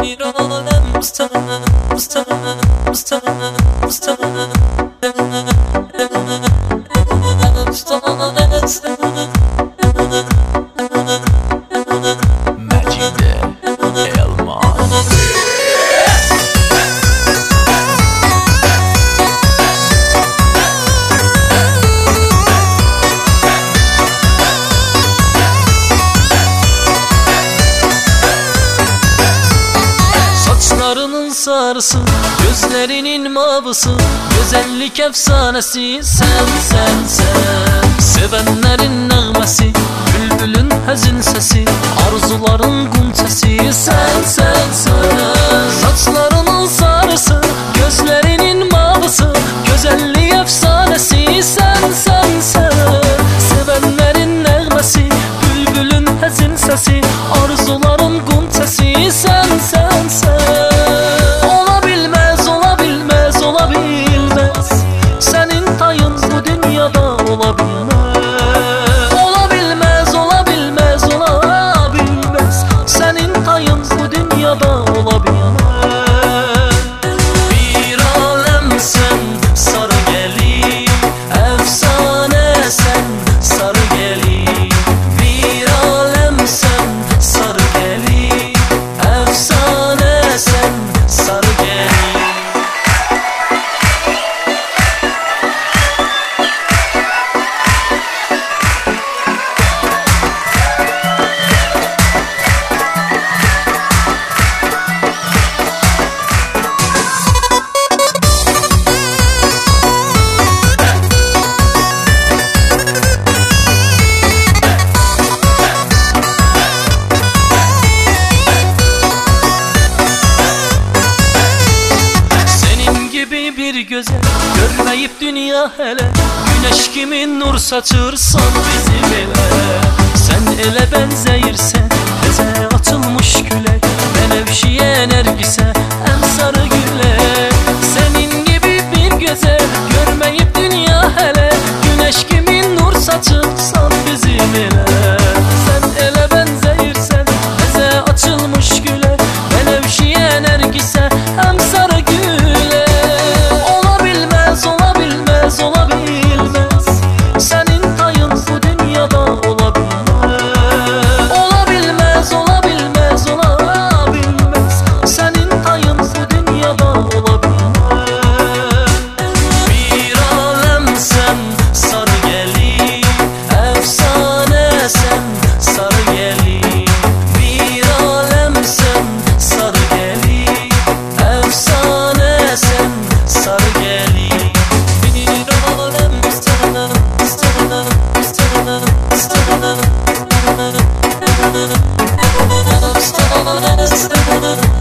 Bir alem sana, sana, sana, sana. Macide Elmas. Saçlarının sarısı, gözlerinin mavısı, güzellik efsanesi sen, sen, sen. Sevenlerin nəğməsi, bülbülün həzin sesi, arzuların qunçəsi sen, sen, sen. Saçlarının sarısı, gözlerinin mavısı, güzellik efsanesi sen, sen, sen. Sevenlerin nəğməsi, bülbülün həzin sesi, arzuların qunçəsi sen, sen, sen. Ola bilmez, ola bilmez, ola bilmez, senin tayın bu dünyada ola bilmez. Ola bilmez, ola bilmez, ola bilmez, senin tayın bu dünyada ola bilmez. Bir alem sen, sarı gelin, efsane sen, sarı gelin. Bir alem sen, sarı gelin, efsane sen, sarı gelin. Bir göze görmeyip dünya hele, güneş gibi nur saçırsan bizim ele. Sen ele benzeyirsen teze açılmış güle, Benevşiye Nergis'e en sarı güle. Senin gibi bir göze görmeyip dünya hele, güneş gibi nur saçırsan bizim ele. Sen ele benzeyirsen teze açılmış güle, Benevşiye Nergis'e en sarı güle. Ola bilmez, ola bilmez, senin tayın bu dünyada ola bilmez. Ola bilmez, ola bilmez, ola bilmez, senin tayın bu dünyada ola bilmez. Bir alem sen, sarı gelin, efsane sen, sarı gelin. Bir alem sen, sarı gelin, efsane sen, sarı gelin. Bir alem sana, sana, sana, sana.